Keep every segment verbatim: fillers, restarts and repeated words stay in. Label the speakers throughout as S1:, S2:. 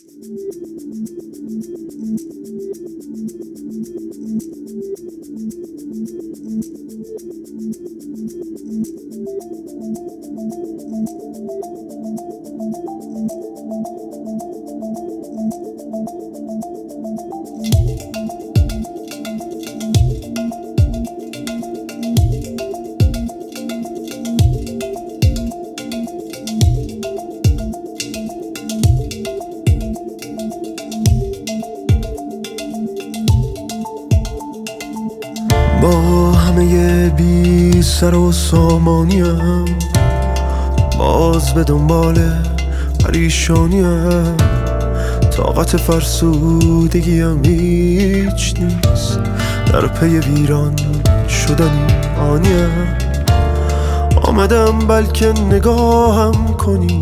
S1: با همه بی سر و سامانیم باز به دنبال پریشانیم، طاقت فرسودگیم هیچ نیست، در پی ویران شدنی آنیم. آمدم بلکه نگاهم کنی،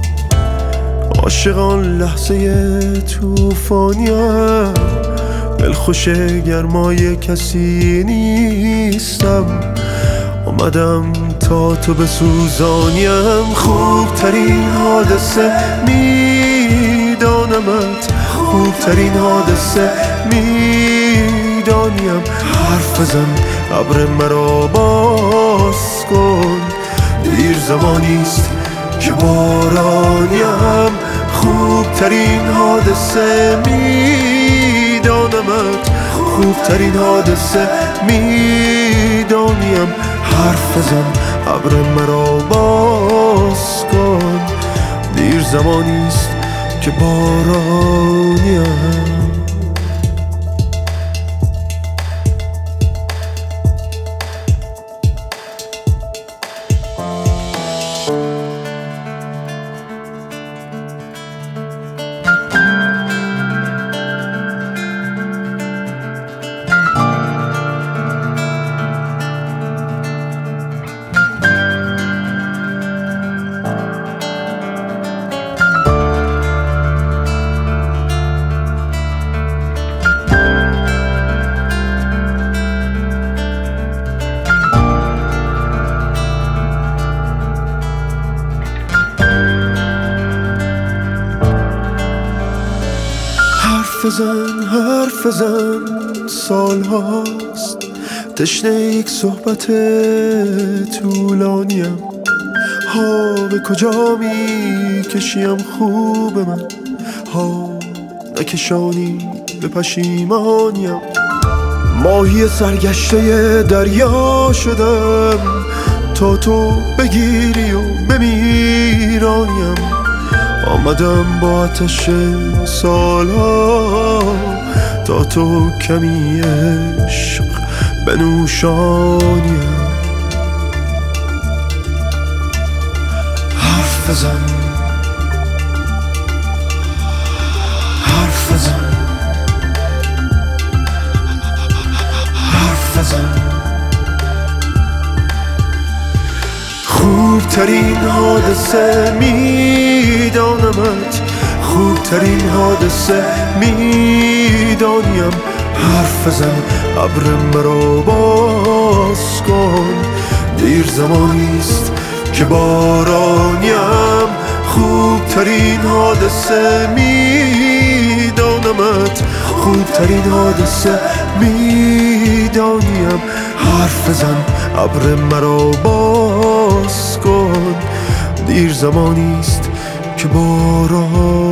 S1: عاشقان لحظه توفانیم، دلخوش گرمای کسی نیستم، اومدم تا تو بسوزانیم. خوبترین حادثه میدانمت، خوبترین حادثه میدانیم. حرف بزن ابر مرا باز کن، دیر زمانیست که بارانیم. خوبترین حادثه میدانمت، خوبترین حادثه میدانیم. حرف بزن ابر مرا باز کن، دیر زمانیست که بارانیم. حرف بزن حرف بزن، سال هاست تشنه یک صحبت طولانیم. ها به کجا می کشیم خوب من، ها نکشانی به پشیمانیم. ماهی سرگشته دریا شدم تا تو بگیری و بمیرانیم. آمدم با آتش سالها تا تو کمی عشق بنوشانیم. حرف بزن حرف بزن حرف بزن. خوبترین حادثه میدانمت، خوبترین حادثه میدانیم. حرف بزن ابر مرا باز کن، دیر زمانیست که بارانیم. خوبترین حادثه میدانمت، خوبترین حادثه میدانیم. حرف بزن ابر مرا باز کن، دیر زمانیست که باران